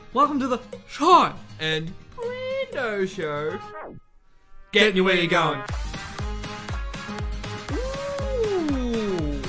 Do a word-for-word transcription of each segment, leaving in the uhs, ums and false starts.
Welcome to the Sean and Brando Show. Getting you where you're going. Ooh.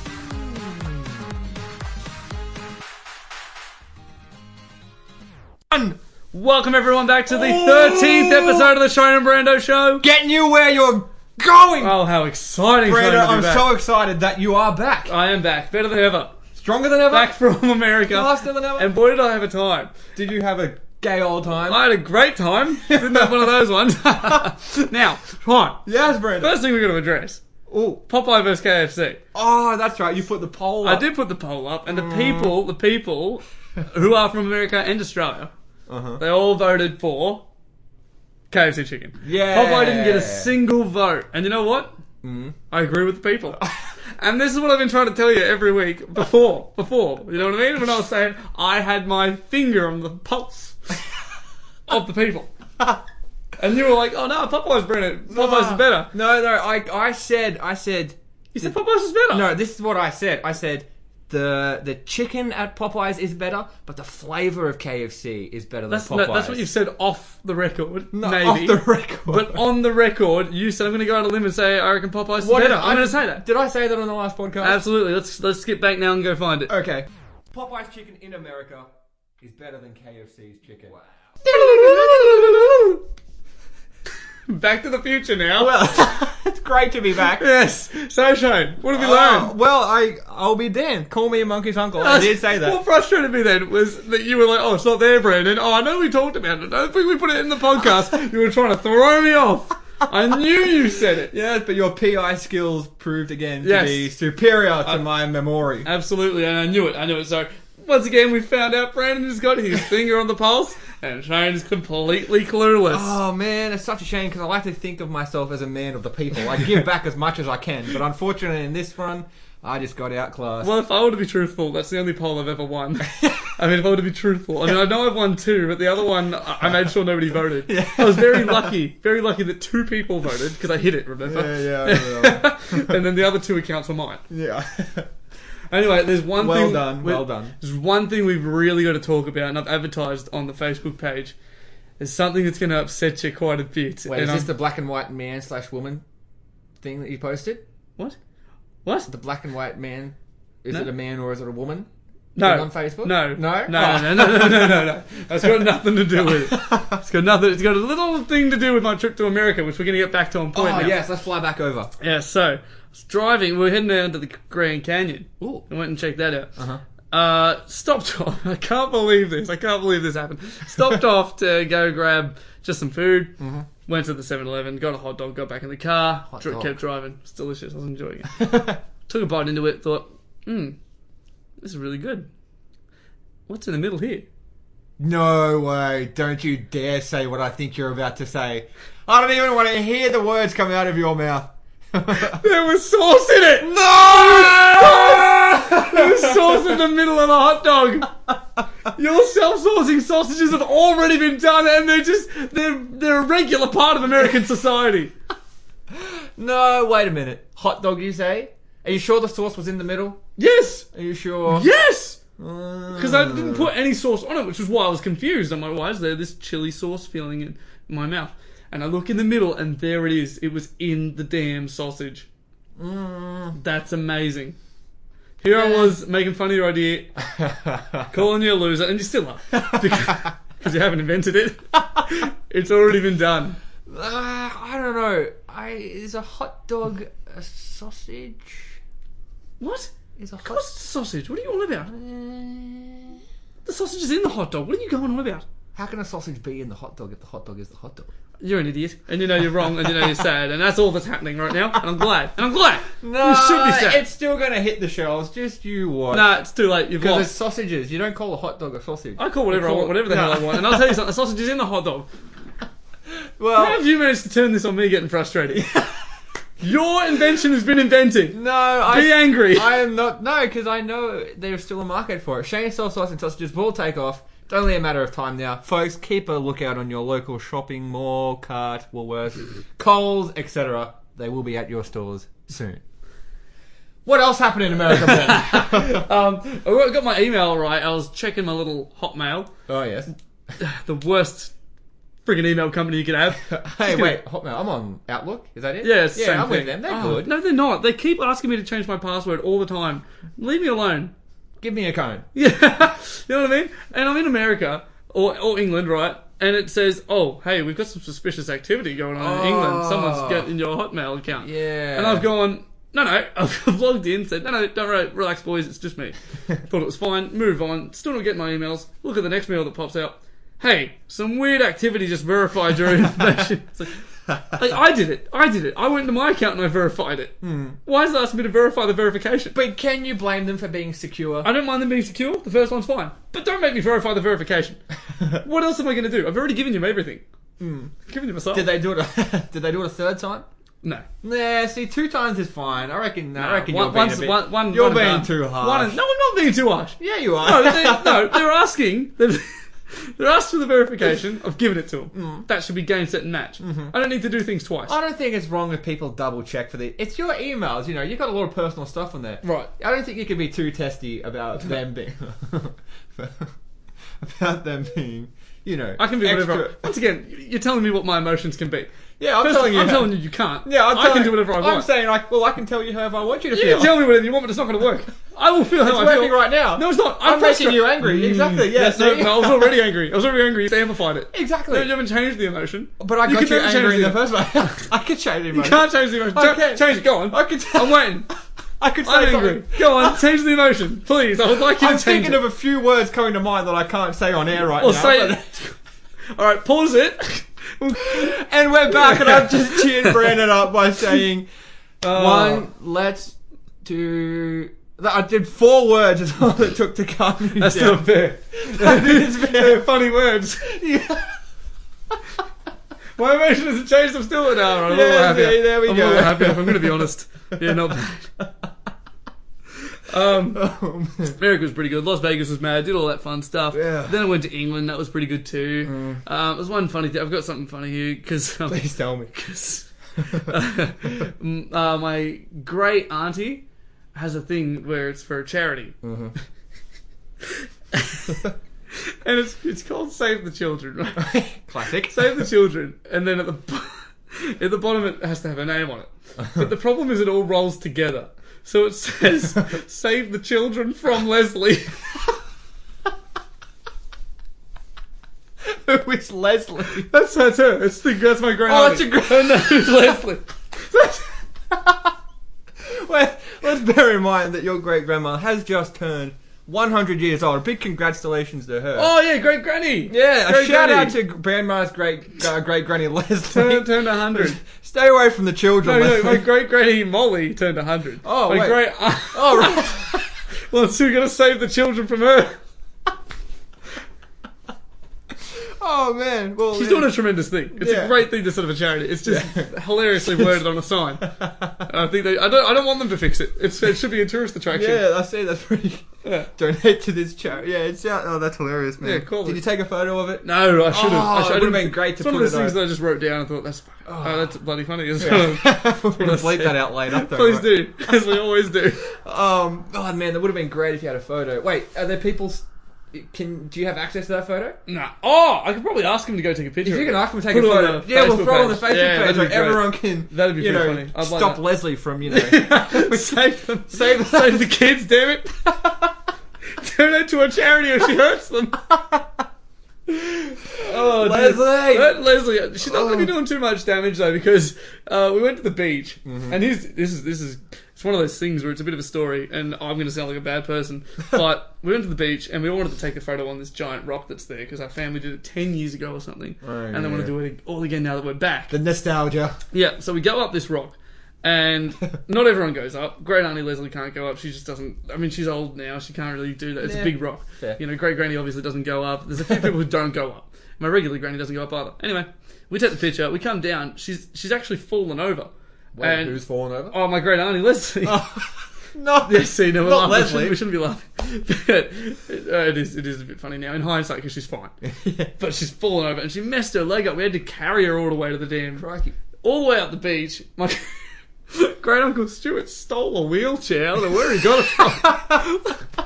And welcome everyone back to the thirteenth episode of the Sean and Brando Show. Getting you where you're going. Oh, how exciting! Brando, to be I'm back. so excited that you are back. I am back, better than ever. Stronger than ever. Back from America. Faster than ever. And boy, did I have a time. Did you have a gay old time? I had a great time. Didn't have one of those ones. Now, Sean. Yes, Brando. First thing we're going to address. Ooh. Popeye versus K F C. Oh, that's right. You put the poll up. I did put the poll up, and the people, the people who are from America and Australia, Uh-huh. they all voted for K F C chicken. Yeah. Popeye didn't get a single vote. And you know what? Mm. I agree with the people. And this is what I've been trying to tell you every week before. Before. You know what I mean? When I was saying I had my finger on the pulse of the people. And you were like, oh no, Popeye's better. Popeye's is better. No, no. I, I said, I said. You said Popeye's is better. No, this is what I said. I said the the chicken at Popeyes is better, but the flavour of K F C is better than That's, Popeyes. no, that's what you've said off the record. No, maybe. off the record. But on the record, you said I'm going to go out on a limb and say I reckon Popeye's is What better. did I- I'm going to say that. Did I say that on the last podcast? Absolutely. Let's let's skip back now and go find it. Okay. Popeye's chicken in America is better than K F C's chicken. Wow. Back to the future now. Well, it's great to be back. Yes. So Shane, what have you Oh, learned? well, I I'll be damned. Call me a monkey's uncle. I did say that. What frustrated me then was that you were like, oh, it's not there, Brandon. Oh, I know we talked about it. I don't think we put it in the podcast. You were trying to throw me off. I knew you said it. Yes, but your P I skills proved again to Yes. be superior to my memory. Absolutely, and I knew it. I knew it. So, once again, we found out Brandon has got his finger on the pulse, and Shane is completely clueless. Oh man, it's such a shame because I like to think of myself as a man of the people. I give back as much as I can, but unfortunately in this run, I just got outclassed. Well, if I were to be truthful, that's the only poll I've ever won. I mean, if I were to be truthful. I mean, I know I've won two, but the other one, I I made sure nobody voted. Yeah. I was very lucky, very lucky that two people voted, because I hit it, remember? Yeah, yeah, I remember. And then the other two accounts were mine. Yeah. Anyway, there's one Well thing... done, we- well done. There's one thing we've really got to talk about, and I've advertised on the Facebook page. There's something that's going to upset you quite a bit. Wait, and is I'm- this the black and white man slash woman thing that you posted? What? What? The black and white man? Is No. it a man or is it a woman? No. Thing on Facebook? No. No? No, Oh. no, no, no, no, no, no. That's got nothing to do with it. It's got nothing. It's got a little thing to do with my trip to America, which we're going to get back to on point Oh, now. yes, let's fly back over. Yeah, so, I was driving. We were heading down to the Grand Canyon. Ooh. I went and checked that out. Uh-huh. Uh, stopped off. I can't believe this. I can't believe this happened. Stopped off to go grab just some food. Mm-hmm. Went to the seven eleven, got a hot dog, got back in the car, Hot dri- dog. kept driving. It's delicious. I was enjoying it. Took a bite into it, thought, hmm, this is really good. What's in the middle here? No way. Don't you dare say what I think you're about to say. I don't even want to hear the words come out of your mouth. There was sauce in it! No! There was sauce in the middle of the hot dog! Your self-saucing sausages have already been done and they're just, they're, they're a regular part of American society. No, wait a minute. Hot dog, you say? Are you sure the sauce was in the middle? Yes! Are you sure? Yes! Because Because I didn't put any sauce on it, which was why I was confused. I'm like, why is there this chili sauce feeling in my mouth? And I look in the middle, and there it is. It was in the damn sausage. Mm. That's amazing. Here I was making fun of your idea, calling you a loser, and you still are. Because you haven't invented it. It's already been done. Uh, I don't know. I is a hot dog a sausage? What? Is a Of hot course it's sausage. What are you on about? Uh, The sausage is in the hot dog. What are you going on about? How can a sausage be in the hot dog if the hot dog is the hot dog? You're an idiot, and you know you're wrong, and you know you're sad, and that's all that's happening right now, and I'm glad. And I'm glad! No, You should be sad. it's still going to hit the shelves. Just you watch. Nah, it's too late. You've Because it's lost. sausages. You don't call a hot dog a sausage. I call whatever You I want, whatever the no. hell I want. And I'll tell you something, the sausage is in the hot dog. How Well, have you managed to turn this on me getting frustrated? Your invention has been invented. no, I... Be angry. I am not... No, because I know there's still a market for it. Shane Sauce Sauce and Sausages will take off. It's only a matter of time now. Folks, keep a lookout on your local shopping mall, cart, Woolworths, Coles, et cetera. They will be at your stores soon. What else happened in America, Ben? um, I got my email right. I was checking my little Hotmail. Oh, yes. The worst friggin' email company you could have. Hey, wait, Hotmail. I'm on Outlook. Is that it? Yeah, it's the yeah, same I'm thing. with them. They're Oh, good. No, they're not. They keep asking me to change my password all the time. Leave me alone. Give me a cone. Yeah, you know what I mean? And I'm in America, or, or England, right? And it says, oh, hey, we've got some suspicious activity going on in Oh. England. Someone's getting your Hotmail account. Yeah. And I've gone, no, no. I've logged in, said, no, no, don't worry, relax, boys, it's just me. Thought it was fine, move on. Still not getting my emails. Look at the next mail that pops out. Hey, some weird activity just verified your information. It's like, like, I did it. I did it. I went into my account and I verified it. Hmm. Why is it asking me to verify the verification? But can you blame them for being secure? I don't mind them being secure. The first one's fine. But don't make me verify the verification. What else am I going to do? I've already given you everything. Hmm. Given you myself. Did they do it? A, did they do it a third time? No. Nah, see, two times is fine. I reckon. I No, reckon one- you're being once- a bit. one- one- you're one being done. too harsh. One and- no, I'm not being too harsh. Yeah, you are. No, they, no, they're asking. They're, they're asked for the verification. I've given it to them. Mm. That should be game, set, and match. Mm-hmm. I don't need to do things twice. I don't think it's wrong if people double check for the. It's your emails, you know. You've got a lot of personal stuff on there. Right. I don't think you can be too testy about them being. about them being, you know. I can be extra. whatever. Once again, you're telling me what my emotions can be. Yeah, I'm First, telling you. I'm how- telling you you can't. Yeah, I'm I telling, can do whatever I want. I'm saying, like, well, I can tell you however I want you to you feel. can tell me whatever you want, but it's not going to work. I will feel It's how I working feel. right now. No, it's not. I'm, I'm making frustra- you angry. Exactly. Mm, Yes. no, no, I was already angry. I was already angry. You amplified it. Exactly. No, you haven't changed the emotion. But I You got can you never change angry in the the- first place. I could change the You emotion. can't change the emotion. I Ch- can. Change it. Go on. I could. I'm waiting. I could say I'm something. angry. Go on. Change the emotion, please. I would like you I'm to change thinking it. of a few words coming to mind that I can't say on air right Well, now. say but- it. All right. Pause it. And we're back, and I've just cheered Brandon up by saying, Oh. one, let's do... I did four words is all it took to calm you That's down. not fair. That is fair. They're funny words. Yeah. My emotion hasn't changed. I'm still an hour. I'm a Yeah, little happier. there- there we I'm go. a little happier. If I'm going to be honest. Yeah, not bad. Um, Oh, man. America was pretty good. Las Vegas was mad. Did all that fun stuff. Yeah. Then I went to England. That was pretty good too. Um, there's one funny thing. I've got something funny here because um, Please tell me. Cause, uh, m- uh, my great auntie has a thing where it's for a charity, Mhm. and it's it's called Save the Children. Right? Classic. Save the Children, and then at the bo- at the bottom it has to have a name on it. But the problem is it all rolls together, so it says "Save the Children from Leslie." Who is Leslie? That's that's her. It's the, that's my great Oh, auntie. that's a Her name is Leslie. Well, let's bear in mind that your great grandma has just turned one hundred years old. A big congratulations to her. Oh yeah, great granny. Yeah, a Great shout granny. out to grandma's great uh, great granny Leslie. Turned turned a hundred. Stay away from the children. No, no, Leslie. my great granny Molly turned a hundred. Oh, my wait. great. Oh, right. Well, so we're gonna save the children from her. Oh man. Well, She's yeah. doing a tremendous thing. It's Yeah. a great thing to sort of a charity. It's just hilariously worded on a sign. And I think they. I don't. I don't want them to fix it. It's, it should be a tourist attraction. Yeah, I see. That's pretty. Yeah. Donate to this charity. Yeah, it's out. Oh, that's hilarious, man. Yeah, cool. Did you take a photo of it? No, I should have. Oh, I it should would've been great to It's one put of those it things on. that I just wrote down and thought that's. Oh, oh that's bloody funny. As Yeah. well. We're gonna bleep that out later. don't Please worry. do, as we always do. Um. Oh man, that would have been great if you had a photo. Wait, are there people? s- Can do you have access to that photo? Nah. Oh, I could probably ask him to go take a picture. If you of can it. ask them to take Put a it on photo, the yeah, we'll Facebook throw it on the page. Facebook Yeah, page that'd so be great. everyone can. That'd be you pretty know, funny. I'd like stop that. Leslie from you know. Save them. Save- Save the kids, damn it. Turn it to a charity if she hurts them. Oh, dude. Leslie! That Leslie, she's not going to be Oh. doing too much damage though, because uh, we went to the beach, Mm-hmm. and here's, this is this is it's one of those things where it's a bit of a story, and I'm going to sound like a bad person, but we went to the beach and we all wanted to take a photo on this giant rock that's there because our family did it ten years ago or something, Oh, and they want yeah. to do it all again now that we're back. The nostalgia. Yeah, so we go up this rock, and not everyone goes up. Great Auntie Leslie can't go up. She just doesn't. I mean, she's old now. She can't really do that. It's Yeah. a big rock. Fair. You know, Great Granny obviously doesn't go up. There's a few people who don't go up. My regular granny doesn't go up either. Anyway, we take the picture. We come down. She's she's actually fallen over. Wait, and who's fallen over? oh, my Great Auntie Leslie. No, Yeah, see, no, we're not laughing. Leslie. We shouldn't, we shouldn't be laughing. But, uh, it is it is a bit funny now in hindsight because she's fine. Yeah. But she's fallen over and she messed her leg up. We had to carry her all the way to the dam. Crikey. All the way up the beach. My Great Uncle Stuart stole a wheelchair. I don't know where he got it from.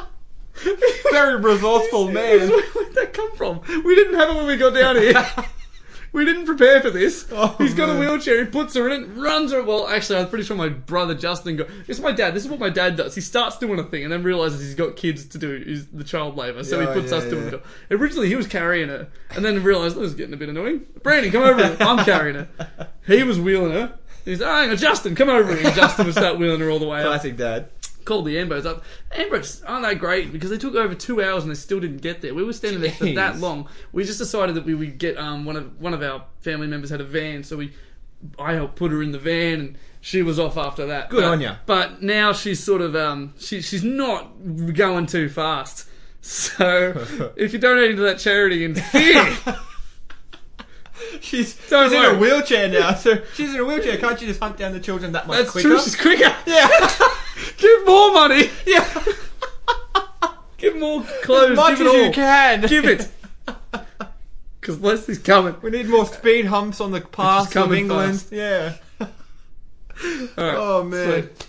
Very resourceful man. Where did that come from? We didn't have it when we got down here. We didn't prepare for this. Oh, He's got man. a wheelchair, he puts her in it, runs her. Well, actually, I'm pretty sure my brother Justin got. It's my dad. This is what my dad does. He starts doing a thing and then realizes he's got kids to do, is the child labour. So Yeah, he puts yeah, us doing yeah. it. Originally, he was carrying her and then realised this was getting a bit annoying. Brandon, come over here. I'm carrying her. He was wheeling her. He's, oh, hang on, Justin, come over here. And Justin would start wheeling her all the way up. Classic dad. Called the Ambos up. Ambos aren't that great because they took over two hours and they still didn't get there. We were standing there for Jeez. that long. We just decided that we would get um one of one of our family members had a van, so we I helped put her in the van and she was off after that. Good but, on ya. But now she's sort of um she she's not going too fast. So if you're donating to that charity in fear, She's, Don't she's in worry. a wheelchair now, so she's in a wheelchair. Can't you just hunt down the children that much that's quicker? true. She's quicker. Yeah. Give more money. Yeah. Give more clothes. As much give as it all. you can. Give it. Because Leslie's coming. We need more speed humps on the paths of coming England. fast. Yeah. All right, Oh, man. sweet.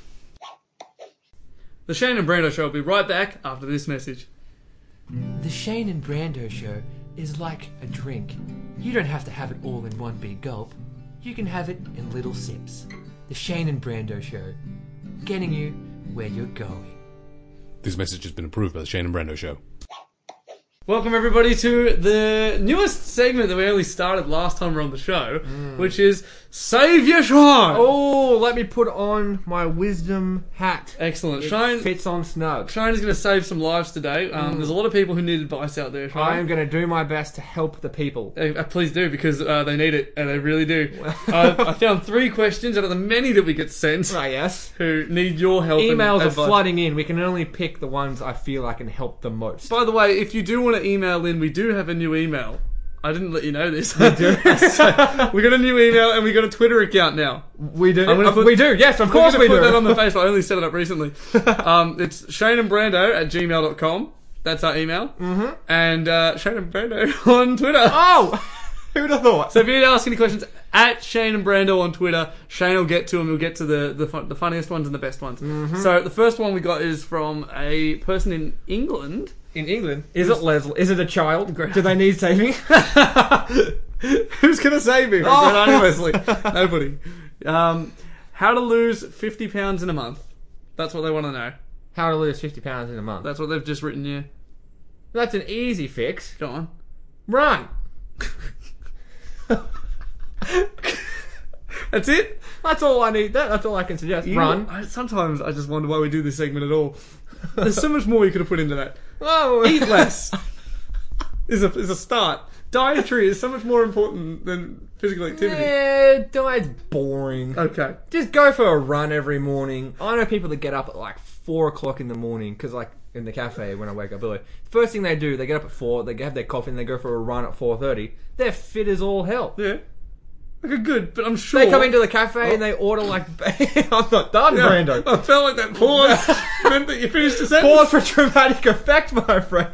The Shane and Brando Show will be right back after this message. The Shane and Brando Show is like a drink. You don't have to have it all in one big gulp. You can have it in little sips. The Shane and Brando Show, getting you where you're going. This message has been approved by the Shane and Brando Show. Welcome everybody to the newest segment that we only started last time we were on the show, which is Save Your Shine. Oh, let me put on my wisdom hat. Excellent. It Shine, fits on snug. Shine is going to save some lives today. Um, There's a lot of people who need advice out there, Shine. I am going to do my best to help the people. Uh, please do, because uh, they need it, and they really do. uh, I found three questions out of the many that we get sent Right, yes. who need your help. and Emails are advice. flooding in. We can only pick the ones I feel I can help the most. By the way, if you do want to email in, we do have a new email. I didn't let you know this. We do. So, we got a new email and we got a Twitter account now. We do. I'm gonna Uh, put- we do. Yes, of We're course gonna we put do. that on the Facebook. I only set it up recently. um, it's Shane and Brando at gmail dot com. That's our email. Mm-hmm. And uh, Shane and Brando on Twitter. Oh, who'd have thought? So if you need to ask any questions at Shane and Brando on Twitter, Shane will get to them. He'll get to the the, fun, the funniest ones and the best ones. Mm-hmm. So the first one we got is from a person in England. In England, is it Leslie? Is it a child? Do they need saving? Who's going to save me? Oh. Brett Arnie Wesley. Nobody. Um, how to lose fifty pounds in a month. That's what they want to know. How to lose fifty pounds in a month. That's what they've just written here. That's an easy fix. Go on. Run. That's it? That's all I need. That, that's all I can suggest. You Run. know, I, sometimes I just wonder why we do this segment at all. There's so much more you could have put into that. Oh, Eat less is a, is a start. Dietary is so much more important than physical activity. Yeah, diet's boring. Okay. Just go for a run every morning. I know people that get up at like four o'clock in the morning because, like, in the cafe when I wake up early, first thing they do, they get up at four, they have their coffee, and they go for a run at four thirty. They're fit as all hell. Yeah. Okay, good, but I'm sure... They come into the cafe and they order like. I'm not done, Yeah, Brando. I felt like that pause meant that you finished the sentence. Pause for dramatic effect, my friend.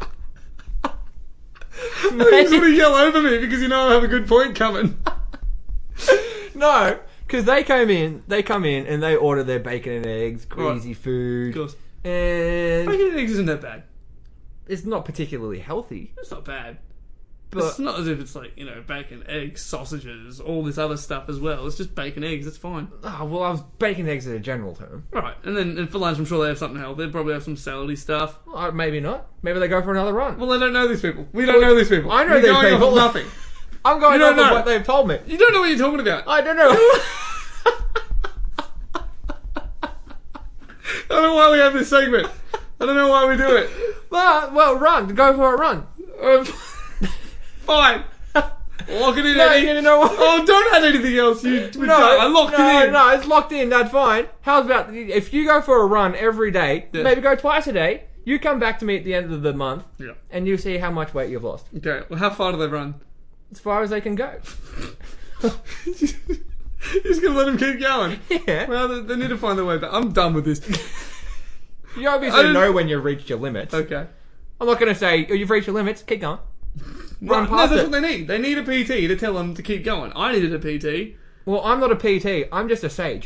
You sort of yell over me because you know I have a good point coming. No, because they come in, they come in and they order their bacon and eggs, greasy Right. food, Of course. and Bacon and eggs isn't that bad. it's not particularly healthy. It's not bad. But It's not as if it's like, you know, bacon, eggs, sausages, all this other stuff as well. It's just bacon, eggs, it's fine. oh, well, I was bacon and eggs as a general term. Right, and then and for lunch I'm sure they have something else. They'll probably have some salady stuff. Uh, maybe not. Maybe they go for another run. Well, they don't know these people. We don't know these people. I know You're these going off people. nothing. I'm going You off don't of know. what they've told me. You don't know what you're talking about. I don't know. I don't know why we have this segment. I don't know why we do it. well, well, run. Go for a run. Um, fine. Lock it in, No, Eddie. you know what? Oh, don't add anything else. You, we No, don't. I locked no, it in. no, it's locked in. That's fine. How's about if you go for a run every day? Yeah. Maybe go twice a day. You come back to me at the end of the month, Yeah. and you see how much weight you've lost, Okay. Well, how far do they run? as far as they can go. You're just gonna let them keep going. Yeah. Well, they, they need to find their way back. I'm done with this. You I obviously didn't- know when you've reached your limits. Okay. I'm not going to say, oh, you've reached your limits, keep going. Run Right, no, past that's it. what they need. They need a P T to tell them to keep going. I needed a P T. Well, I'm not a P T, I'm just a sage.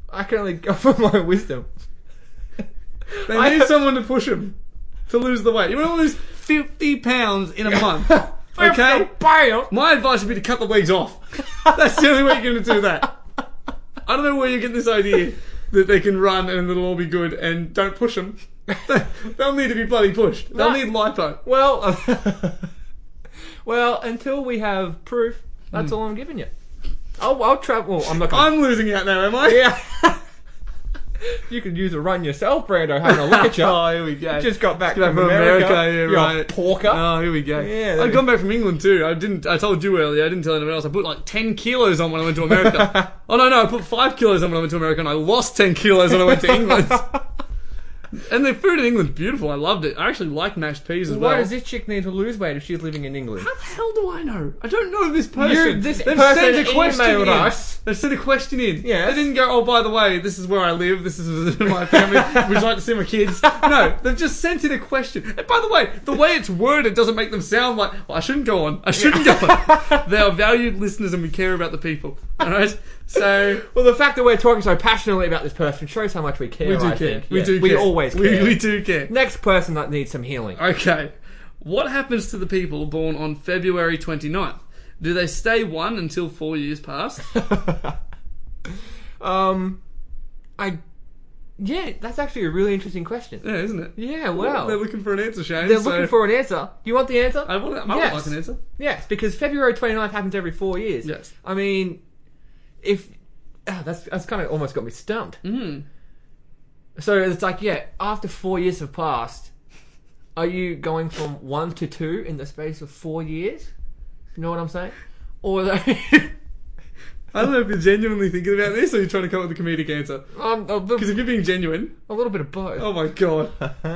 I can only go for my wisdom. They I- need someone to push them to lose the weight. You want to lose fifty pounds in a month, okay? Bam! My advice would be to cut the legs off. That's the only way you're going to do that. I don't know where you get this idea that they can run and it'll all be good, and don't push them. They'll need to be bloody pushed. They'll No. need lipo. Well, well, until we have proof, that's all I'm giving you. I'll, I'll travel. Well, I'm not going. I'm losing out now, am I? Yeah. You could use a run yourself, Brando. Having a look at you. Oh, here we go. Just got back Got from from America. America, yeah, You're right. a porker. Oh, here we go. Yeah, there I've we- gone back from England too. I didn't. I told you earlier. I didn't tell anyone else. I put like ten kilos on when I went to America. Oh no, no, I put five kilos on when I went to America, and I lost ten kilos when I went to England. And the food in England's beautiful. I loved it. I actually like mashed peas as Why well. does this chick need to lose weight if she's living in England? How the hell do I know? I don't know this person. You- this They've person sent a question emailed in. us. They've sent a question in. Yes. They didn't go, oh, by the way, this is where I live. This is my family. Would you like to see my kids? No, they've just sent in a question. And by the way, the way it's worded doesn't make them sound like, well, I shouldn't go on. I shouldn't go on. They are valued listeners and we care about the people. All right? So... Well, the fact that we're talking so passionately about this person shows how much we care. We do I care. think. We Yeah. do We care. always We, care. we do care. Next person that needs some healing. Okay. What happens to the people born on February twenty-ninth? Do they stay one until four years pass? um, I. Yeah, that's actually a really interesting question. Yeah, isn't it? Yeah, well, They're looking for an answer, Shane. they're so looking for an answer. Do you want the answer? I want. I Yes. would like an answer. Yes, because February twenty-ninth happens every four years. Yes. I mean, if ah, that's that's kind of almost got me stumped. Mm. So it's like, yeah, after four years have passed, are you going from one to two in the space of four years? You know what I'm saying? Or they, I don't know if you're genuinely thinking about this, or you're trying to come up with a comedic answer. um, a, Because little, if you're being genuine, a little bit of both. oh my god.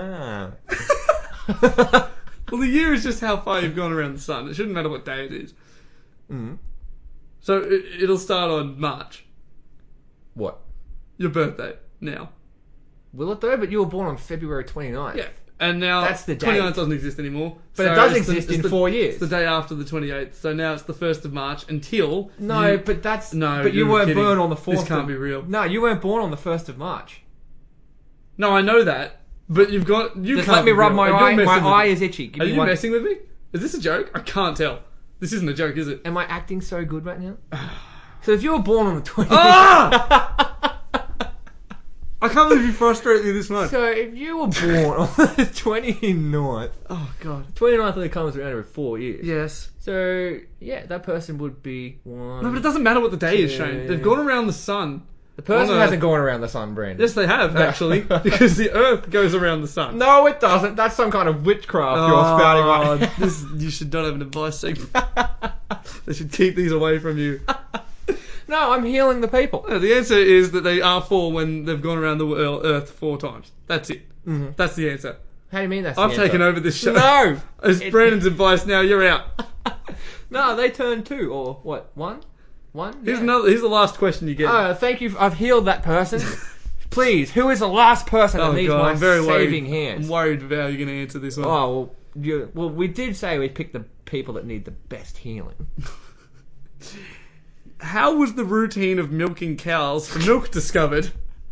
Well, the year is just how far you've gone around the sun. It shouldn't matter what day it is. Mm. So it, it'll start on March, What? your birthday. Now, Will it though? But you were born on February twenty-ninth. yeah. And now That's the date. twenty-ninth doesn't exist anymore. But it So does it's the- exist it's in the- four years. It's the day after the twenty-eighth. So now it's the first of March until No, you- but that's No, But you you're weren't kidding. born on the fourth. This can't of, be real. No, you weren't born on the first of March. No, I know that, but you've got you. Just can't let me be rub real. my You're eye. messing My with eye me. is itchy. Give Are me you one. messing with me? Is this a joke? I can't tell. This isn't a joke, is it? Am I acting so good right now? So if you were born on the twentieth, Ah! I can't believe you frustrate me this much. so if you were born on the twenty-ninth, Oh god. twenty-ninth only comes around every four years. Yes. So yeah, that person would be one. No, but it doesn't matter what the day is, Yeah. Shane. They've gone around the sun. The person on a- hasn't gone around the sun, Brandon. Yes, they have actually, because the Earth goes around the sun. No, it doesn't. That's some kind of witchcraft you're spouting Oh, right. this you should not have an advice segment. They should keep these away from you. No, I'm healing the people. No, the answer is that they are four when they've gone around the wo- Earth four times. That's it. Mm-hmm. That's the answer. How do you mean that's I've the taken answer? over this show. No! It's It- Brandon's advice now. You're out. No, they turn two, or what, one? One? Here's Yeah. another. Here's the last question you get. Oh, thank you. I've healed that person. Please, who is the last person that Oh, needs God, my I'm very saving worried. hands? I'm worried about how you're going to answer this one. Oh, well, you, well, we did say we picked the people that need the best healing. How was the routine of milking cows for milk discovered?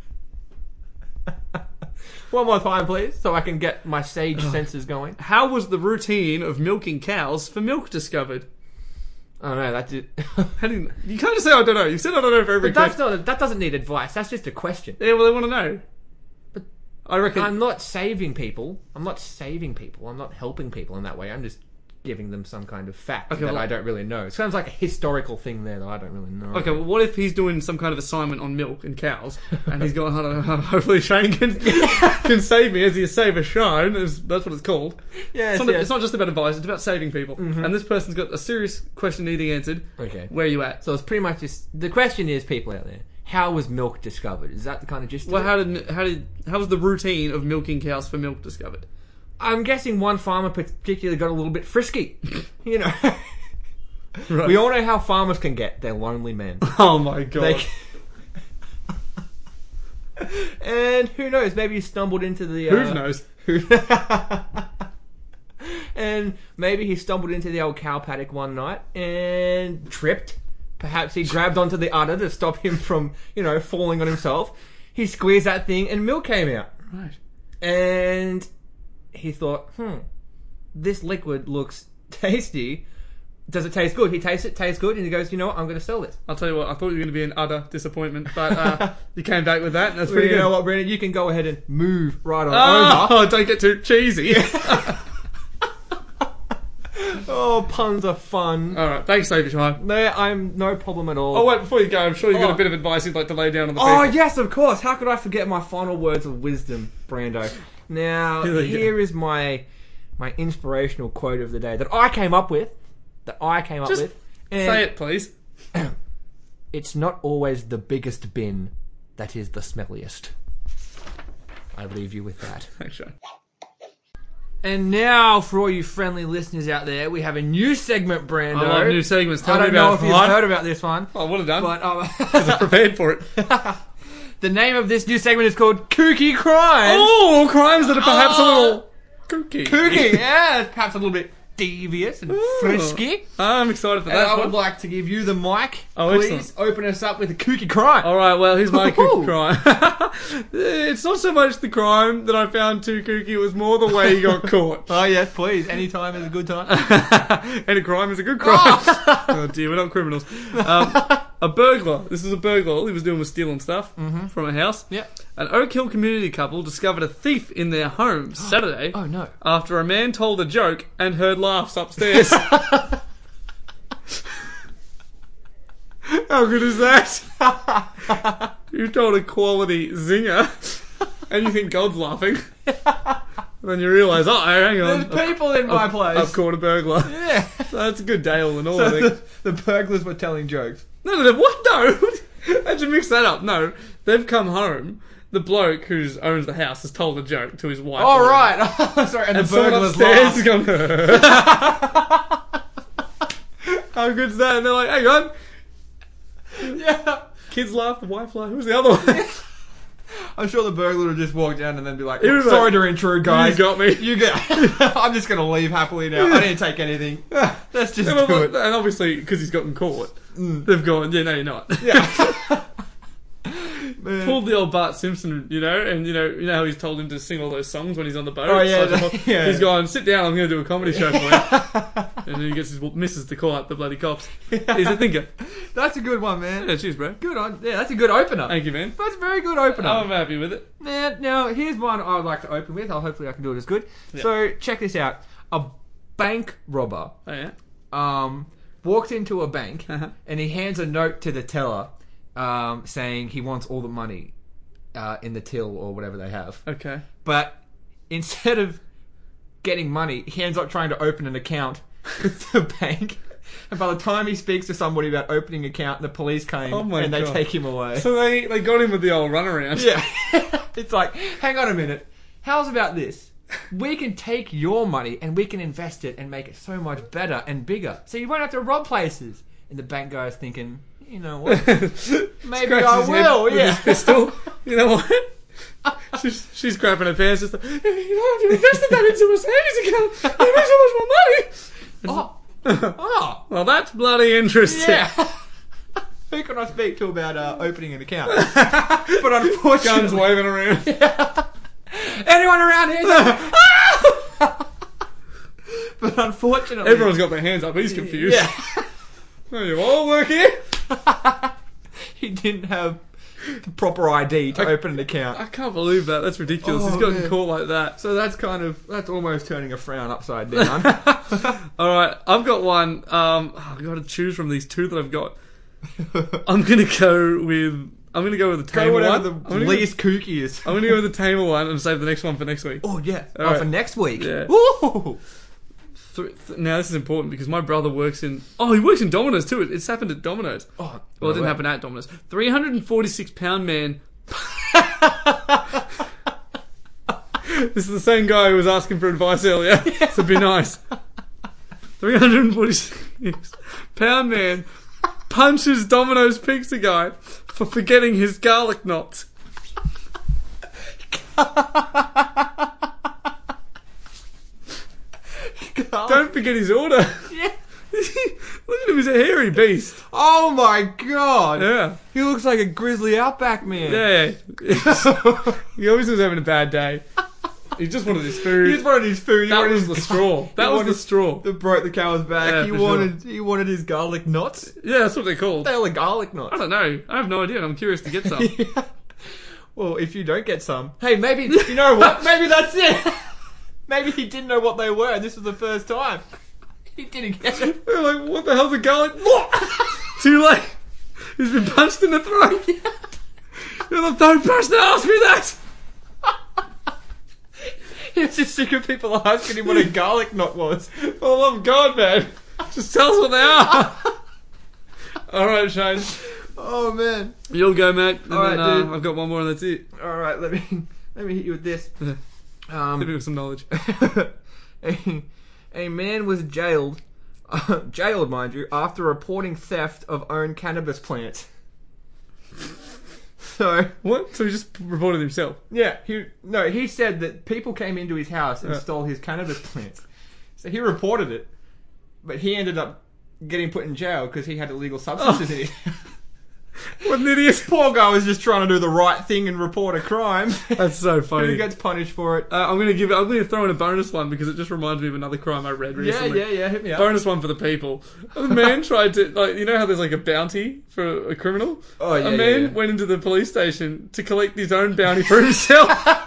One more time, please, so I can get my sage senses going. How was the routine of milking cows for milk discovered? Oh no, that did. How do you, you can't just say I don't know. You said I don't know for every But that's question. not. That doesn't need advice. That's just a question. Yeah, well, they want to know. But I reckon. I'm not saving people. I'm not saving people. I'm not helping people in that way. I'm just giving them some kind of fact Okay, that well- I don't really know. It sounds like a historical thing there that I don't really know. Okay, well, what if he's doing some kind of assignment on milk and cows, and he's going, I don't know, hopefully Shane can, can save me as he saver Shine, that's that's what it's called. Yes, It's not, yes. it's not just about advice, it's about saving people. And this person's got a serious question needing answered. Okay. Where are you at? So it's pretty much just the question is, people out there, how was milk discovered? Is that the kind of gist? of Well, it? how did how did how was the routine of milking cows for milk discovered? I'm guessing one farmer particularly got a little bit frisky. You know, Right. we all know how farmers can get. They're lonely men. Oh my god! They and who knows? Maybe you stumbled into the. Uh, Who knows? Who- and maybe he stumbled into the old cow paddock one night and tripped, Perhaps he grabbed onto the udder to stop him from, you know, falling on himself. He squeezed that thing and milk came out. Right. And he thought, hmm, this liquid looks tasty. Does it taste good? He tastes it, tastes good, and he goes, you know what, I'm going to sell this. I'll tell you what, I thought you were going to be an utter disappointment, but uh, you came back with that, and that's Well, pretty you good. know what, Brandon? You can go ahead and move right on Oh, over. don't get too cheesy. Oh, puns are fun. All right, thanks, David Shy. No, I'm no problem at all. Oh, wait, before you go, I'm sure you've got Oh. a bit of advice you'd like to lay down on the Oh, people. yes, of course. How could I forget my final words of wisdom, Brando? Now, Here we go. here is my my inspirational quote of the day that I came up with. That I came up Just with. And Say it, please. it's not always the biggest bin that is the smelliest. I leave you with that. Thanks, Shy. And now, for all you friendly listeners out there, we have a new segment, Brando. I love new segments. Tell I me don't know about if it. you've What? heard about this one, I would have done, but um, because I'm prepared for it. the name of this new segment is called Kooky Crimes. Oh, crimes that are perhaps a Oh. little kooky. Kooky, yeah, perhaps a little bit devious and Ooh. frisky. I'm excited for And that I would one. like to give you the mic. Oh, Please excellent. open us up with a kooky crime. All right, well, here's my kooky Ooh. crime. It's not so much the crime that I found too kooky, it was more the way he got caught. Oh, yes, please. Any time is a good time. And a crime is a good crime. Oh dear, we're not criminals. Um, a burglar. This is a burglar. All he was doing was stealing stuff from a house. Yep. An Oak Hill community couple discovered a thief in their home Saturday Oh, no. after a man told a joke and heard laughs upstairs. How good is that? You told a quality zinger and you think God's laughing. Then you realise, oh, hang on. There's people in my I've, place. I've caught a burglar. Yeah. That's a good day all in all, So I think. the, the burglars were telling jokes. No, no, no, what? No! How'd you mix that up? No, they've come home. The bloke who owns the house has told a joke to his wife. All or whatever. right. Sorry, and, And the someone burglars upstairs is laughed. going, how good's that? And they're like, hang on. Yeah. Kids laugh, the wife laugh. Who's the other one? I'm sure the burglar would just walk down and then be like, He was sorry like, to intrude, guys. You got me. You get. I'm just gonna leave happily now. I didn't take anything. Let's just Yeah, but- do it. And obviously, because he's gotten caught, they've gone, yeah, no, you're not. Yeah. Man. Pulled the old Bart Simpson, you know, and you know, you know how he's told him to sing all those songs when he's on the boat. Oh, yeah, So that- yeah. He's gone, sit down, I'm going to do a comedy show for you. And then he gets his missus to call out the bloody cops. He's a thinker. That's a good one, man. Yeah, cheers, bro. Good on. Yeah, that's a good opener. Thank you, man. That's a very good opener. I'm happy with it. Man, now here's one I would like to open with. I'll hopefully I can do it as good. Yeah. So check this out. A bank robber Oh yeah. um, walks into a bank Uh-huh. and he hands a note to the teller um, saying he wants all the money uh, in the till or whatever they have. Okay. But instead of getting money, he ends up trying to open an account with the bank. And by the time he speaks to somebody about opening an account, the police came Oh my and they God. take him away. So they they got him with the old runaround. Yeah. It's like, hang on a minute. How's about this? We can take your money and we can invest it and make it so much better and bigger. So you won't have to rob places. And the bank guy's thinking, you know what? Maybe Scratches I his head will, with yeah. his pistol. You know what? She's, she's grabbing her pants. Just like, you know, if you invested that into a savings account, you make so much more money. Oh. Oh. Well, that's bloody interesting. Yeah. Who can I speak to about uh, opening an account? But unfortunately... Guns waving around. Anyone around here? But unfortunately... Everyone's got their hands up. He's confused. Yeah. Oh, you all work here? He didn't have the proper I D to I- open an account. I can't believe that. That's ridiculous. Oh, He's gotten man. caught like that. So that's kind of... That's almost turning a frown upside down. All right, I've got one. Um, oh, I've got to choose from these two that I've got. I'm gonna go with. I'm gonna go with the Go tamer whatever one. the I'm gonna, least kooky is. go, I'm gonna go with the tamer one and save the next one for next week. Oh, yeah. All Oh, right. for next week. Yeah. Ooh. Th- th- now this is important because my brother works in. Oh, he works in Domino's too. It- It's happened at Domino's. Oh, Well, it didn't happen at Domino's. three hundred forty-six pound man. This is the same guy who was asking for advice earlier. So be nice. three hundred forty-six pound man punches Domino's pizza guy for forgetting his garlic knots. Don't forget his order. Yeah. Look at him, he's a hairy beast. Oh my god! Yeah. He looks like a grizzly outback man. Yeah. He always was having a bad day. He just wanted his food. He just wanted his food. He that wanted was his the straw. That was wanted- the straw. That broke the camel's back. Yeah, he for wanted he wanted his garlic knots. Yeah, that's what they're called. They are like garlic knots. I don't know. I have no idea, and I'm curious to get some. Yeah. Well, if you don't get some, hey, maybe you know what? Maybe that's it. Maybe he didn't know what they were, and this was the first time. He didn't get it. They're like, what the hell's a garlic? Too late. He's been punched in the throat. You're the third person to ask me that. He was just sick of people asking him what a garlic knot was. For the love of God, man. Just tell us what they are. All right, Shane. Oh man. You'll go, mate. And All then right, uh, dude. I've got one more, and that's it. All right, let me let me hit you with this. Hit me Um, with some knowledge. a, a man was jailed, uh, jailed, mind you, after reporting theft of owned cannabis plants. So What? So he just reported himself? yeah, he no, he said that people came into his house and Yeah. stole his cannabis plants. So he reported it, but he ended up getting put in jail because he had illegal substances in his house. What an idiot. Poor guy was just trying to do the right thing and report a crime. That's so Who funny. gets punished for it? Uh, I'm gonna give. I'm gonna throw in a bonus one because it just reminds me of another crime I read Yeah, recently. yeah, yeah. Hit me up. Bonus one for the people. A man tried to, like, you know how there's like a bounty for a criminal? Oh, yeah, A man yeah, yeah. went into the police station to collect his own bounty for himself.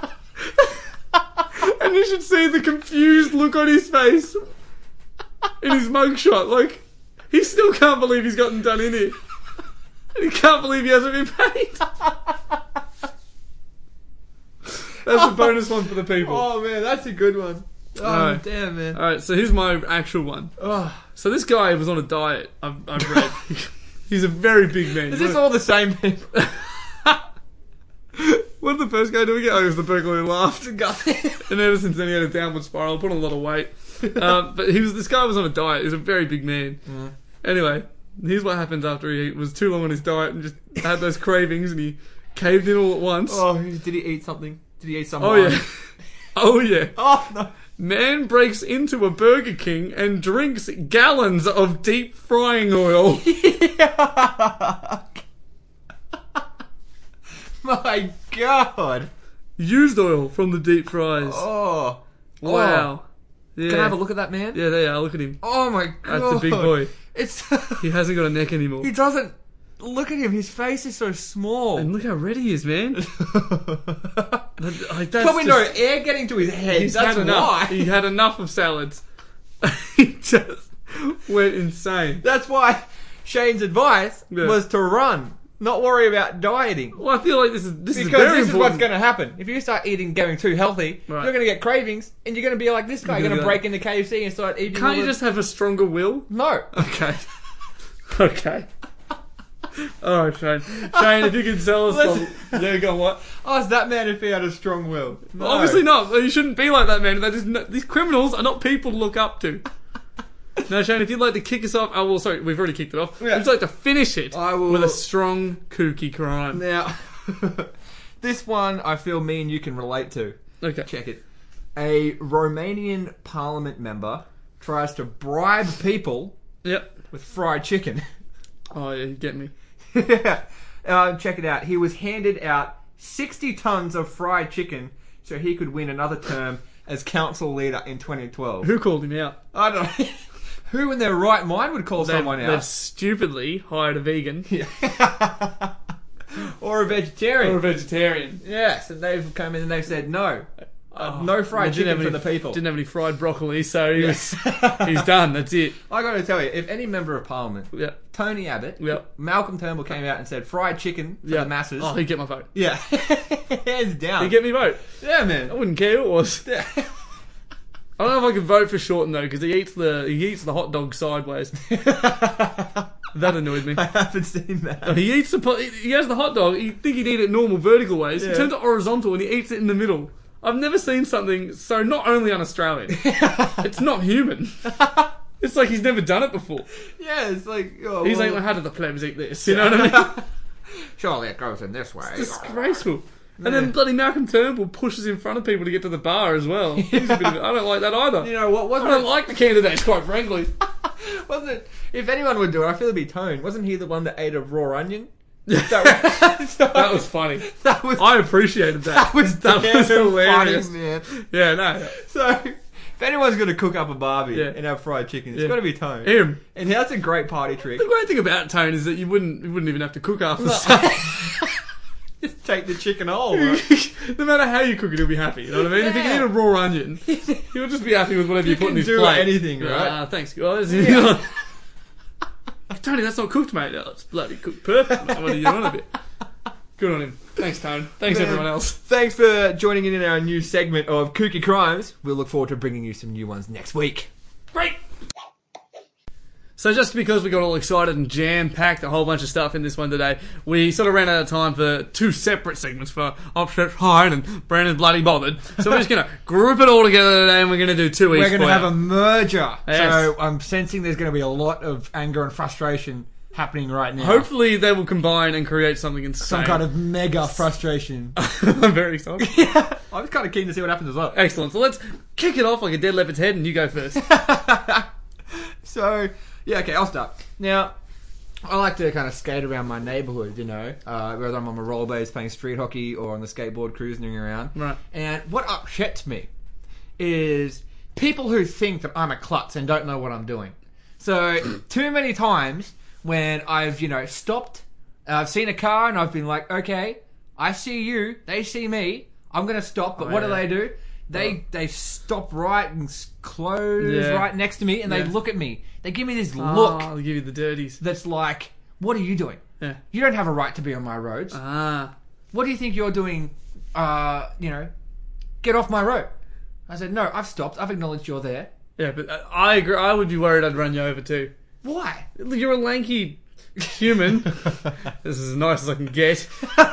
And you should see the confused look on his face in his mugshot. Like, he still can't believe he's gotten done in here. And he can't believe he hasn't been paid. That's a bonus one for the people. Oh man, that's a good one. Oh Alright. damn man. Alright, so here's my actual one. Oh. So this guy was on a diet, I've, I've read. He's a very big man. Is this all the same people? What did the first guy do again? Oh, he was the burglar who laughed. God. And ever since then he had a downward spiral, put on a lot of weight. Um, but he was this guy was on a diet. He was a very big man. Mm. Anyway, here's what happens after he was too long on his diet and just had those cravings and he caved in all at once. Oh, did he eat something? Did he eat some Oh, wine? yeah. Oh yeah. Oh no. Man breaks into a Burger King and drinks gallons of deep frying oil. My God. Used oil from the deep fries. Oh. Wow. Yeah. Can I have a look at that man? Yeah, they are. Look at him. Oh my God. That's a big boy. It's. He hasn't got a neck anymore. He doesn't. Look at him. His face is so small. And look how red he is, man. That- like, that's Probably just- no air getting to his head. He's That's had enough. why. He had enough of salads. He just went insane. That's why Shane's advice Yeah. was to run, not worry about dieting. Well, I feel like this is this is Because very this is what's important. going to happen. If you start eating, going too healthy, Right. you're going to get cravings, and you're going to be like this guy. You're You're going gonna to be break into K F C and start eating. Can't all you the- just have a stronger will? No. Okay. Okay. All right, Shane. Shane, if you could sell us Listen. some... Yeah, go on, what? Ask that man if he had a strong will. No. Obviously not. You shouldn't be like that, man. That is no, these criminals are not people to look up to. Now, Shane, if you'd like to kick us off... Oh, well, sorry, we've already kicked it off. Yeah. If you'd like to finish it I will- with a strong, kooky crime. Now, this one I feel me and you can relate to. Okay. Check it. A Romanian parliament member tries to bribe people Yep. with fried chicken. Oh, yeah, you get me. uh, check it out. He was handed out sixty tons of fried chicken so he could win another term as council leader in twenty twelve. Who called him out? I don't know. Who in their right mind would call They've, someone they've out? stupidly hired a vegan. Or a vegetarian. Or a vegetarian. Yes, and they've come in and they've said no. Uh, Oh, no fried they didn't chicken have for any- the people. Didn't have any fried broccoli, so he Yeah. was, he's done. That's it. I got to tell you, if any member of parliament, Yeah. Tony Abbott, Yep. Malcolm Turnbull came out and said fried chicken for Yeah. the masses. Oh, he'd get my vote. Yeah, hands down. He'd get me vote. yeah, I man. wouldn't care who it was. Yeah. I don't know if I could vote for Shorten though, because he eats the he eats the hot dog sideways. That annoyed me. I haven't seen that. He eats the po- he has the hot dog. You think he'd eat it normal vertical ways. Yeah. He turns it horizontal and he eats it in the middle. I've never seen something so not only un-Australian. It's not human. It's like he's never done it before. Yeah, it's like oh, He's well, like, well, how did the plebs eat this? You know what I mean? surely it goes in this way. Disgraceful. And Yeah. then bloody Malcolm Turnbull pushes in front of people to get to the bar as well. He's a bit of a, I don't like that either. You know what? I Wasn't don't it, like the candidates, quite frankly. Wasn't it? If anyone would do it, I feel it'd be Tone. Wasn't he the one that ate a raw onion? That was, That was funny. that was I appreciated that. that was that damn was hilarious. funny, man. Yeah, no. So, if anyone's going to cook up a barbie Yeah. and have fried chicken, it's Yeah. got to be Tone. Him. And that's a great party trick. The great thing about Tone is that you wouldn't you wouldn't even have to cook after the stuff. Just take the chicken whole. Right? No matter how you cook it, he'll be happy. You know what I mean? If you can eat a raw onion, he'll just be happy with whatever you, You put in can his do plate. anything, right? Ah, thanks, guys. Yeah. Tony, that's not cooked, mate. No, it's bloody cooked perfect. Mate. What are you on a bit? Good on him. Thanks, Tone. Thanks, Man. everyone else. Thanks for joining in in our new segment of Kooky Crimes. We'll look forward to bringing you some new ones next week. Great. So just because we got all excited and jam-packed a whole bunch of stuff in this one today, we sort of ran out of time for two separate segments for Upset Fine and Brandon Bloody Bothered. So we're just going to group it all together today and we're going to do two each. We're going to for have you. a merger. Yes. So I'm sensing there's going to be a lot of anger and frustration happening right now. Hopefully they will combine and create something insane. Some kind of mega frustration. I'm very excited. Yeah, I was kind of keen to see what happens as well. Excellent. So let's kick it off like a dead leopard's head and you go first. So, yeah, okay, I'll start. Now, I like to kind of skate around my neighbourhood, you know, uh, whether I'm on my rollerblades playing street hockey or on the skateboard cruising around. Right. And what upsets me is people who think that I'm a klutz and don't know what I'm doing. So, too many times when I've, you know, stopped, I've seen a car and I've been like, okay, I see you, they see me, I'm going to stop, but Oh, what yeah. do they do? They they stop right and s- close Yeah. right next to me and Yeah. they look at me. They give me this Oh, look I'll give you the dirties. that's like, what are you doing? Yeah. You don't have a right to be on my roads. Ah. What do you think you're doing? Uh, you know, get off my road. I said, no, I've stopped. I've acknowledged you're there. Yeah, but uh, I agree. I would be worried I'd run you over too. Why? You're a lanky human. This is as nice as I can get.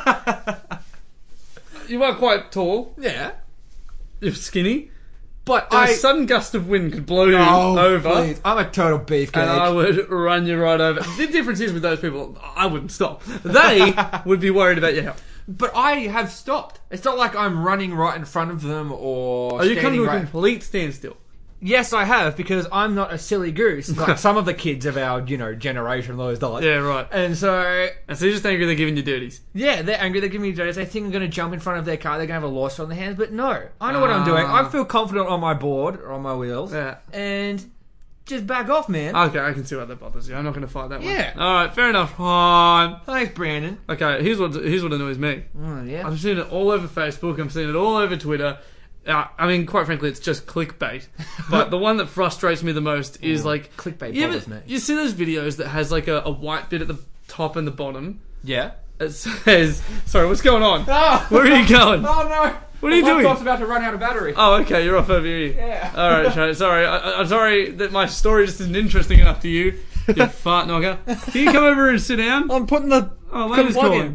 You are quite tall. Yeah. You're skinny. But And I... a sudden gust of wind could blow you Oh, over. please. I'm a total beefcake. And I would run you right over. The difference is with those people, I wouldn't stop. They would be worried about your health. But I have stopped. It's not like I'm running right in front of them or Oh, you come standing to a right... complete standstill. Yes, I have, because I'm not a silly goose like some of the kids of our, you know, generation, those dollars. Yeah, right. And so, And so you're just angry they're giving you dirties. yeah, they're angry, they're giving me jokes, they think I'm going to jump in front of their car, they're going to have a lawsuit on their hands, but no, I know what I'm doing. I feel confident on my board, or on my wheels, Yeah. and just back off, man. Okay, I can see why that bothers you. I'm not going to fight that one. Yeah. Alright, fair enough. Fine. Thanks, Brandon. Okay, here's what here's what annoys me. Oh, yeah. I'm seeing it all over Facebook. I'm seeing it all over Twitter. Uh, I mean, quite frankly, it's just clickbait. But the one that frustrates me the most is Ooh, like clickbait You, bothers ever- me. you see those videos that has like a, a white bit at the top and the bottom? Yeah. It says, "Sorry, what's going on? Oh, Where are you going? oh no. What are you My doing?" laptop's about to run out of battery. Oh, okay, you're off over here. Yeah. All right, Shane, sorry. I, I- I'm sorry that my story just isn't interesting enough to you. You fart knocker. Can you come over and sit down? I'm putting the... Oh, Lana's plug calling. in.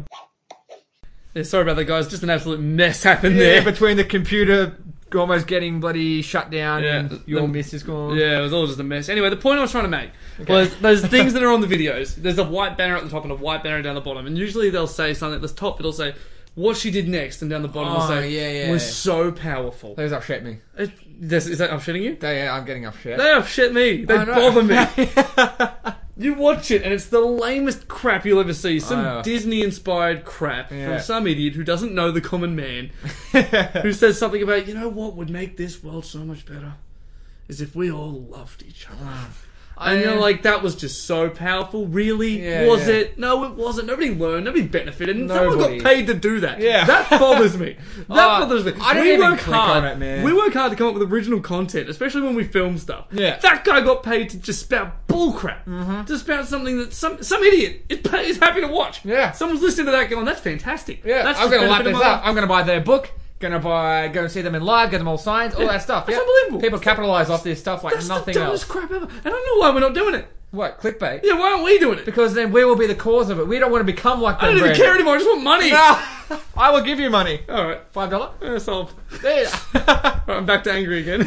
Yeah, sorry about that, guys. Just an absolute mess happened Yeah, there. between the computer almost getting bloody shut down Yeah, and your the- miss is gone. Yeah, it was all just a mess. Anyway, the point I was trying to make was those things that are on the videos. There's a white banner at the top and a white banner down the bottom, and usually they'll say something at the top. It'll say what she did next, and down the bottom it'll Oh, say yeah, yeah. was so powerful. Those upset me. It, this, is that upsetting you? They, yeah, I'm getting upset. They upset me. They I know. bother me. You watch it, and it's the lamest crap you'll ever see. Some I know. Disney-inspired crap Yeah. from some idiot who doesn't know the common man, who says something about, you know what would make this world so much better? Is if we all loved each other. And you're like, that was just so powerful. Really? Yeah, was yeah. it? No, it wasn't. Nobody learned. Nobody benefited. And someone Nobody. got paid to do that. Yeah. That bothers me. That Uh, bothers me. I didn't we even work click hard. on it, man. We work hard to come up with original content, especially when we film stuff. Yeah. That guy got paid to just spout bullcrap. Mm-hmm. To spout something that some some idiot is, pay, is happy to watch. Yeah. Someone's listening to that going, that's fantastic. Yeah, That's I'm just going to lap benefited this my up. life. I'm going to buy their book. Going to buy, go and see them in live, get them all signed, all that stuff. That's yeah. unbelievable. People capitalise off this stuff like That's nothing the else. dumbest crap ever. And I don't know why we're not doing it. What, clickbait? Yeah, why aren't we doing it? Because then we will be the cause of it. We don't want to become like I them. don't even Brandon. care anymore. I just want money. No, I will give you money. Alright. Five dollar. Uh, solved. There. Right, I'm back to angry again.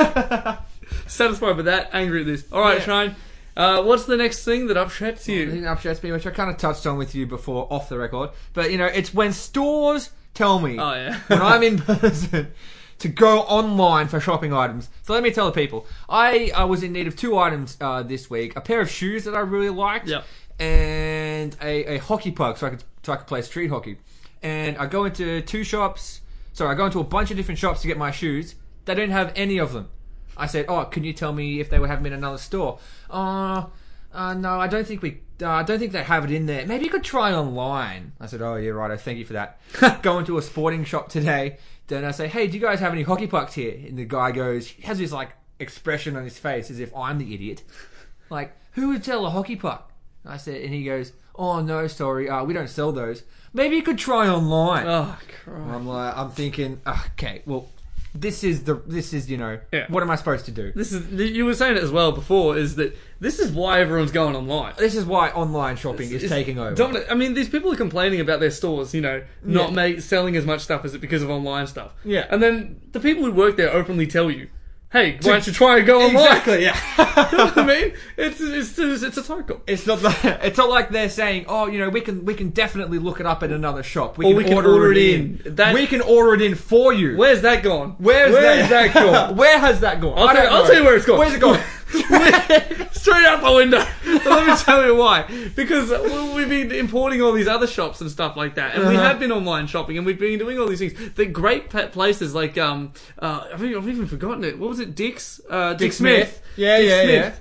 Satisfied with that, angry at this. Alright, Yeah. Shine. Uh, what's the next thing that upsets The you? thing that upsets me, which I kind of touched on with you before off the record, but you know, it's when stores tell me Oh, yeah. when I'm in person to go online for shopping items. So let me tell the people. I, I was in need of two items uh, this week. A pair of shoes that I really liked. Yep. And a, a hockey puck so I could so I could play street hockey. And I go into two shops. Sorry, I go into a bunch of different shops to get my shoes. They didn't have any of them. I said, "Oh, can you tell me if they would have them in another store?" Uh, uh no, I don't think we. Uh, I don't think they have it in there. Maybe you could try online. I said, "Oh, yeah, right. I thank you for that." Go into a sporting shop today. Then I say, "Hey, do you guys have any hockey pucks here?" And the guy goes, he has this like expression on his face as if I'm the idiot. Like, who would sell a hockey puck? I said, and he goes, "Oh no, sorry, uh, we don't sell those. Maybe you could try online." Oh, Christ. I'm like, I'm thinking, okay, well, this is the, this is you know, Yeah. what am I supposed to do? This is you were saying it as well before. Is that this is why everyone's going online? This is why online shopping is It's taking over. dominant. I mean, these people are complaining about their stores, you know, not Yeah. make, selling as much stuff as it because of online stuff. Yeah. And then the people who work there openly tell you, "Hey, why don't you try and go online?" Exactly, yeah. You know what I mean? It's it's it's, it's a cycle. It's not the, it's not like they're saying, "Oh, you know, we can we can definitely look it up at another shop. We Or can, we can order, order it it in. in." That- we can order it in for you." Where's that gone? Where's, Where's that, that gone? Where has that gone? I'll, I tell, don't I'll know. tell you where it's gone. Where's it gone? Straight out the window. But let me tell you why. Because we've been importing all these other shops and stuff like that, and we Uh-huh. have been online shopping, and we've been doing all these things. They're great pa- places like um, uh, I've even, I've even forgotten it. What was it? Dick's, uh, Dick, Dick Smith. Smith. Yeah, Dick yeah, Smith.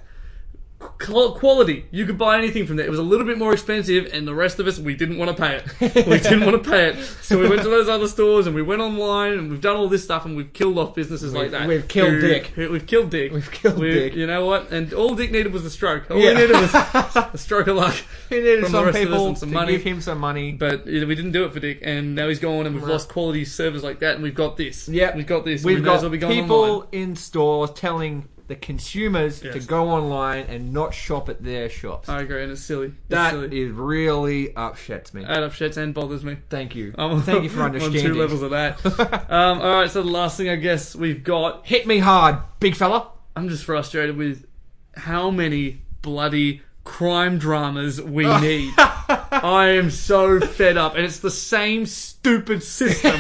Qu- Quality. You could buy anything from there. It was a little bit more expensive, and the rest of us, we didn't want to pay it. We didn't want to pay it, so we went to those other stores and we went online and we've done all this stuff and we've killed off businesses like that. we've killed Who- Dick. who- We've killed Dick. We've killed Dick. You know what? And all Dick needed was a stroke. All Yeah. he needed was a stroke of luck. He needed From the some rest of us people and some to money. give him some money. But you know, we didn't do it for Dick, and now he's gone, and we've Right. lost quality servers like that, and we've got this. Yeah, we've got this. and We've we may as got well be going people online. in stores telling the consumers to Yes. go online and not shop at their shops. I agree, and it's silly. It's That silly. is really upsets me. That upsets and bothers me. Thank you. I'm Thank you for on understanding. two levels of that. um, all right, so the last thing I guess we've got. Hit me hard, big fella. I'm just frustrated with how many bloody crime dramas we need. I am so fed up, and it's the same stupid system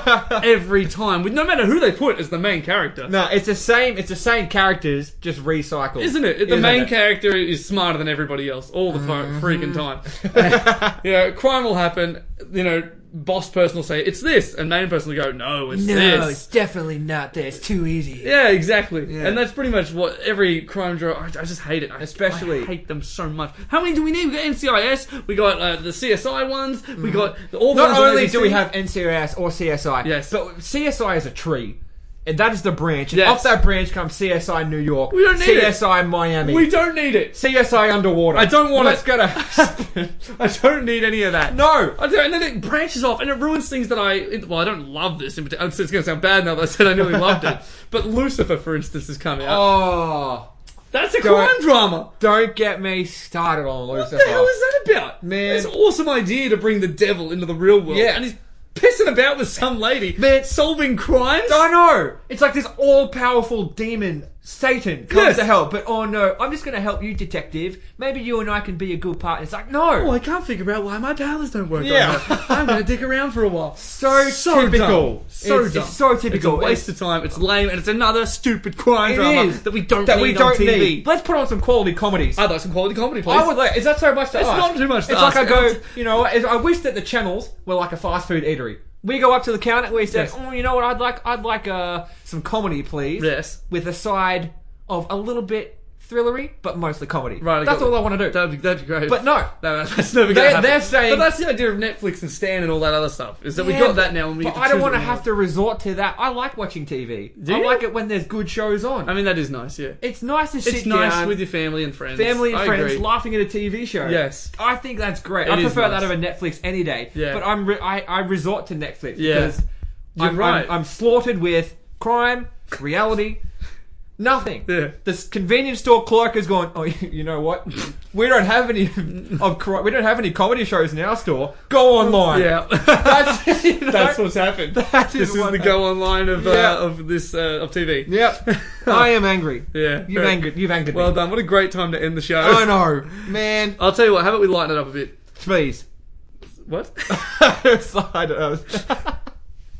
every time. With no matter who they put as the main character. No, it's the same. It's the same characters, just recycled. Isn't it? The Isn't main it? character is smarter than everybody else all the Mm-hmm. fu- freaking time. you know, crime will happen. You know, boss person will say it's this, and main person will go, "No, it's No, this." it's definitely not there. It's too easy. Yeah, exactly. Yeah. And that's pretty much what every crime drama. I, I just hate it. I, Especially- I hate them so much. How many do we need? We got N C I S. We got uh, the C S I ones. We got the, all the Not ones on only A B C. do we have N C I S or C S I, Yes. but C S I is a tree. And that is the branch. And Yes. off that branch comes C S I New York, We don't need C S I Miami, We don't need it. C S I Underwater. I don't want Let's it. go to... I don't need any of that. No! I don't, and then it branches off and it ruins things that I. It, well, I don't love this. In particular. It's going to sound bad now that I said I nearly loved it. But Lucifer, for instance, has come out. Oh... That's a don't- crime drama. Don't get me started on What Lucifer. the hell is that about? Man. It's an awesome idea to bring the devil into the real world. Yeah. And he's pissing about with some lady. Man. Solving crimes. I know! It's like this all-powerful demon, Satan, comes Yes. to help. But oh no, I'm just going to help you, detective. Maybe you and I can be a good partner. It's like, no! Oh, I can't figure out why my powers don't work. Yeah. on her. I'm going to dick around for a while. So typical. Dumb. So It's- dumb. it's so typical. It's a waste of time. It's lame, and it's another stupid crime It drama is. that we don't that need we on don't T V. need. Let's put on some quality comedies. I'd like some quality comedy, please. I would like. Is that so much to It's ask? not too much to It's ask. like I go. It's- You know, is- I wish that the channels were like a fast food eatery. We go up to the counter. We say, Yes. "Oh, you know what? I'd like. I'd like uh, some comedy, please." Yes. With a side of a little bit thrillery, but mostly comedy. Right, I That's got all it. I want to do. That'd be, that'd be great. But no. No, that's never going to They're- happen. they're saying- But that's the idea of Netflix and Stan and all that other stuff. Is that we Yeah, got that now and we but get to I don't choose want to what we have to resort to that. I like watching T V. Do I you? like it when there's good shows on. I mean, that is nice, yeah. it's nice to sit It's nice down, with your family and friends. family and I friends agree. laughing at a T V show. Yes. I think that's great. It I is prefer nice. that over Netflix any day. Yeah. But I'm re- I, I resort to Netflix Yeah. because You're I'm, right. I'm, I'm slaughtered with crime, reality, nothing. Yeah. This convenience store clerk is going, oh, you know what? We don't have any of cri- we don't have any comedy shows in our store. Go online. Yeah. That's, you know, That's what's happened. That is this is what the happened. go online of, Yeah. uh, of this uh, of T V. Yep. I am angry. Yeah. You've angered. You've angered Well me. done. What a great time to end the show. I know, man. I'll tell you what, how about we lighten it up a bit? Please. What? I don't know.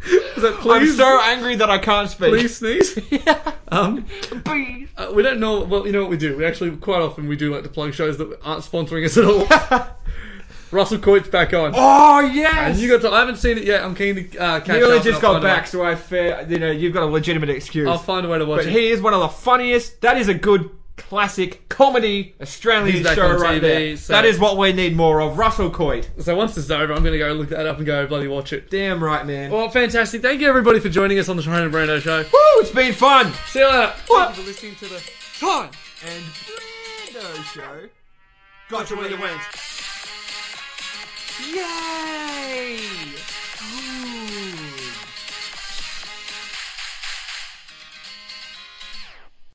Was that I'm please? so angry that I can't speak. Please sneeze. Um, Please. uh, we don't know. Well, you know what we do. We actually quite often we do like to plug shows that aren't sponsoring us at all. Russell Coit's back on. Oh yes. And you got to, I haven't seen it yet. I'm keen to uh, catch He only up. just and I'll got find a way- back, so I fear you know you've got a legitimate excuse. I'll find a way to watch but it. he is one of the funniest. That is a good classic comedy Australian He's back show on right T V, there. so- That is what we need more of. Russell Coit. So once this is over, I'm going to go look that up and go bloody watch it. Damn right, man. Well, fantastic. Thank you everybody for joining us on the Shane and Brando show. Woo! It's been fun. See you later. What? Thank you for listening to the Shine And Brando show. Gotcha where you went. Yeah.